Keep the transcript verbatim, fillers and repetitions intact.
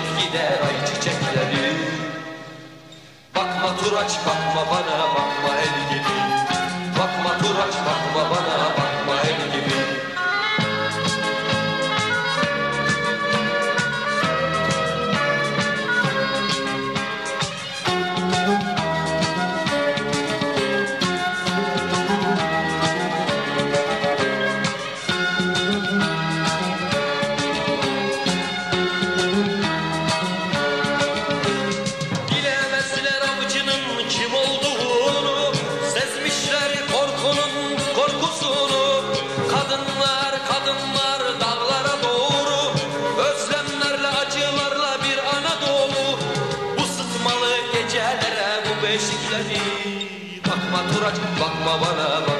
gider ay çiçekleri. Bakma Turaç bakma bana, bakma el gibi. Bakma Turaç bakma bana, bakma el gibi. Bakma Turaç bakma bana.